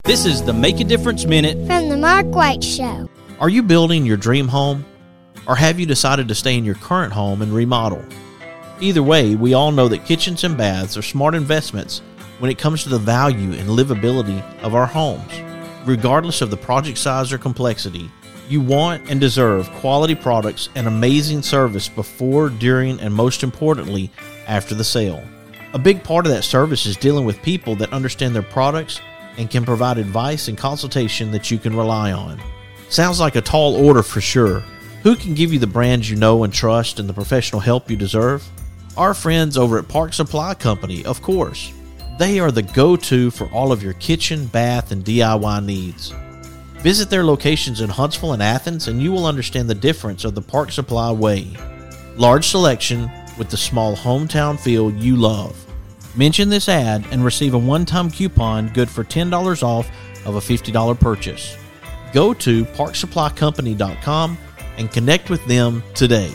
This is the Make a Difference Minute from the Mark White Show. Are you building your dream home? Or have you decided to stay in your current home and remodel? Either way, we all know that kitchens and baths are smart investments when it comes to the value and livability of our homes. Regardless of the project size or complexity, you want and deserve quality products and amazing service before, during, and most importantly, after the sale. A big part of that service is dealing with people that understand their products and can provide advice and consultation that you can rely on. Sounds like a tall order for sure. Who can give you the brands you know and trust and the professional help you deserve? Our friends over at Park Supply Company, of course. They are the go-to for all of your kitchen, bath, and DIY needs. Visit their locations in Huntsville and Athens, and you will understand the difference of the Park Supply way. Large selection with the small hometown feel you love. Mention this ad and receive a one-time coupon good for $10 off of a $50 purchase. Go to parksupplycompany.com and connect with them today.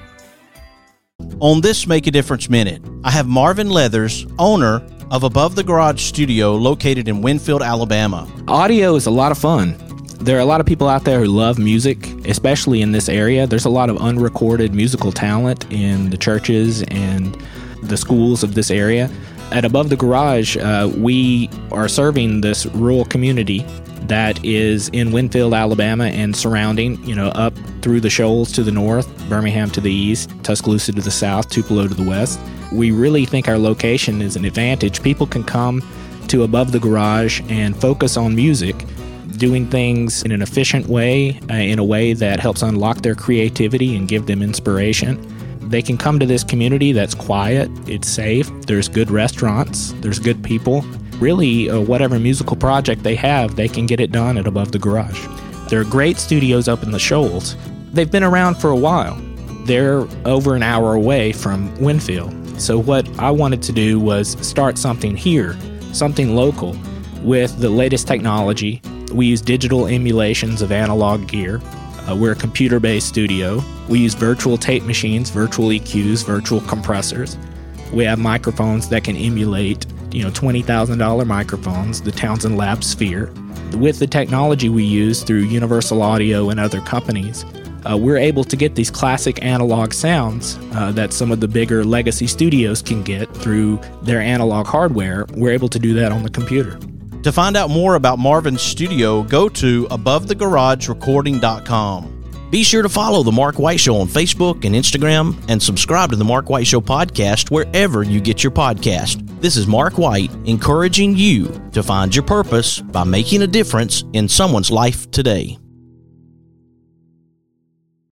On this Make a Difference Minute, I have Marvin Leathers, owner of Above the Garage Studio located in Winfield, Alabama. Audio is a lot of fun. There are a lot of people out there who love music, especially in this area. There's a lot of unrecorded musical talent in the churches and the schools of this area. At Above the Garage, we are serving this rural community that is in Winfield, Alabama, and surrounding, up through the Shoals to the north, Birmingham to the east, Tuscaloosa to the south, Tupelo to the west. We really think our location is an advantage. People can come to Above the Garage and focus on music, doing things in an efficient way, in a way that helps unlock their creativity and give them inspiration. They can come to this community that's quiet, it's safe, there's good restaurants, there's good people. Really, whatever musical project they have, they can get it done at Above the Garage. There are great studios up in the Shoals. They've been around for a while. They're over an hour away from Winfield. So what I wanted to do was start something here, something local, with the latest technology. We use digital emulations of analog gear. We're a computer-based studio. We use virtual tape machines, virtual EQs, virtual compressors. We have microphones that can emulate $20,000 microphones, the Townsend Lab Sphere. With the technology we use through Universal Audio and other companies, we're able to get these classic analog sounds that some of the bigger legacy studios can get through their analog hardware. We're able to do that on the computer. To find out more about Marvin's studio, go to AboveTheGarageRecording.com. Be sure to follow The Mark White Show on Facebook and Instagram, and subscribe to The Mark White Show podcast wherever you get your podcast. This is Mark White, encouraging you to find your purpose by making a difference in someone's life today.